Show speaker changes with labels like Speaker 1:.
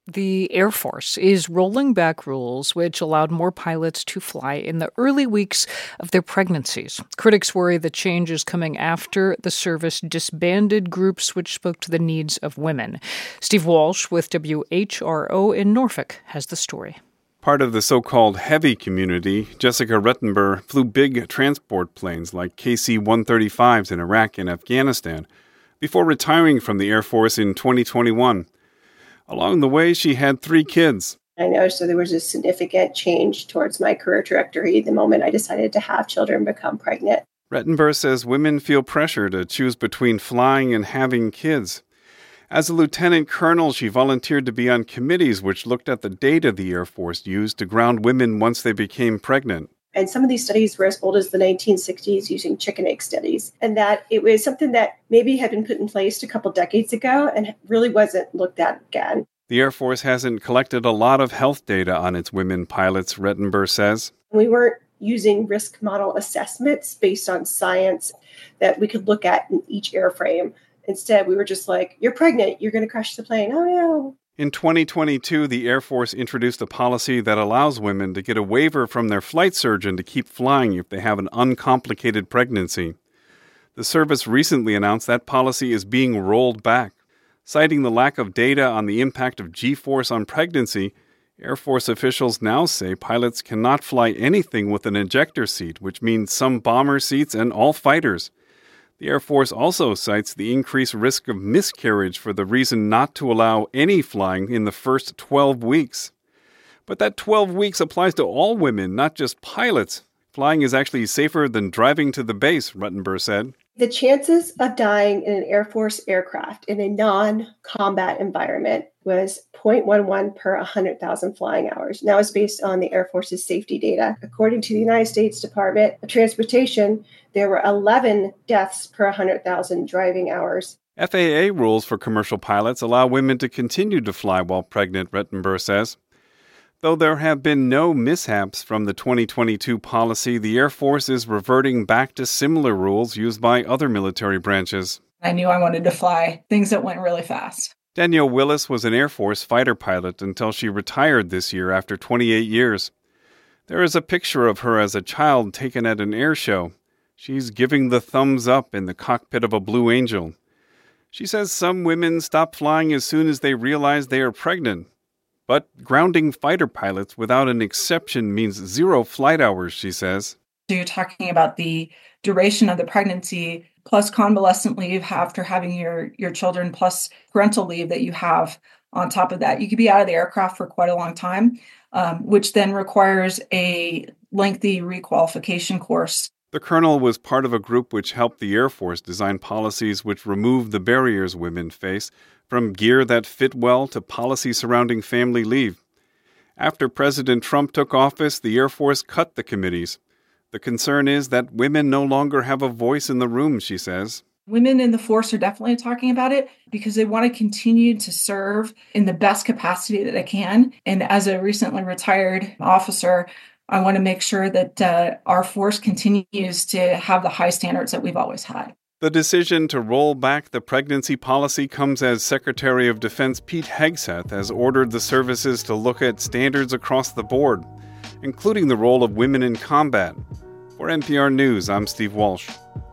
Speaker 1: The Air Force is rolling back rules which allowed more pilots to fly in the early weeks of their pregnancies. Critics worry the change is coming after the service disbanded groups which spoke to the needs of women. Steve Walsh with WHRO in Norfolk has the story.
Speaker 2: Part of the so-called heavy community, Jessica Rettenber flew big transport planes like KC-135s in Iraq and Afghanistan before retiring from the Air Force in 2021. Along the way, she had 3 kids.
Speaker 3: I know, so there was a significant change towards my career trajectory the moment I decided to have children and become pregnant.
Speaker 2: Rettenber says women feel pressure to choose between flying and having kids. As a lieutenant colonel, she volunteered to be on committees which looked at the data the Air Force used to ground women once they became pregnant.
Speaker 3: And some of these studies were as old as the 1960s using chicken egg studies. And that it was something that maybe had been put in place a couple decades ago and really wasn't looked at again.
Speaker 2: The Air Force hasn't collected a lot of health data on its women pilots, Rettenber says.
Speaker 3: We weren't using risk model assessments based on science that we could look at in each airframe. Instead, we were just like, you're pregnant, you're going to crash the plane. Oh, no.
Speaker 2: In 2022, the Air Force introduced a policy that allows women to get a waiver from their flight surgeon to keep flying if they have an uncomplicated pregnancy. The service recently announced that policy is being rolled back. Citing the lack of data on the impact of G-force on pregnancy, Air Force officials now say pilots cannot fly anything with an ejector seat, which means some bomber seats and all fighters. The Air Force also cites the increased risk of miscarriage for the reason not to allow any flying in the first 12 weeks. But that 12 weeks applies to all women, not just pilots. Flying is actually safer than driving to the base, Rettenber said.
Speaker 3: The chances of dying in an Air Force aircraft in a non-combat environment was 0.11 per 100,000 flying hours. Now it's based on the Air Force's safety data. According to the United States Department of Transportation, there were 11 deaths per 100,000 driving hours.
Speaker 2: FAA rules for commercial pilots allow women to continue to fly while pregnant, Rettenber says. Though there have been no mishaps from the 2022 policy, the Air Force is reverting back to similar rules used by other military branches.
Speaker 4: I knew I wanted to fly things that went really fast.
Speaker 2: Danielle Willis was an Air Force fighter pilot until she retired this year after 28 years. There is a picture of her as a child taken at an air show. She's giving the thumbs up in the cockpit of a Blue Angel. She says some women stop flying as soon as they realize they are pregnant. But grounding fighter pilots without an exception means 0 flight hours, she says.
Speaker 4: So you're talking about the duration of the pregnancy plus convalescent leave after having your children plus parental leave that you have on top of that. You could be out of the aircraft for quite a long time, which then requires a lengthy requalification course.
Speaker 2: The colonel was part of a group which helped the Air Force design policies which remove the barriers women face, from gear that fit well to policy surrounding family leave. After President Trump took office, the Air Force cut the committees. The concern is that women no longer have a voice in the room, she says.
Speaker 4: Women in the force are definitely talking about it because they want to continue to serve in the best capacity that they can. And as a recently retired officer, I want to make sure that our force continues to have the high standards that we've always had.
Speaker 2: The decision to roll back the pregnancy policy comes as Secretary of Defense Pete Hegseth has ordered the services to look at standards across the board, including the role of women in combat. For NPR News, I'm Steve Walsh.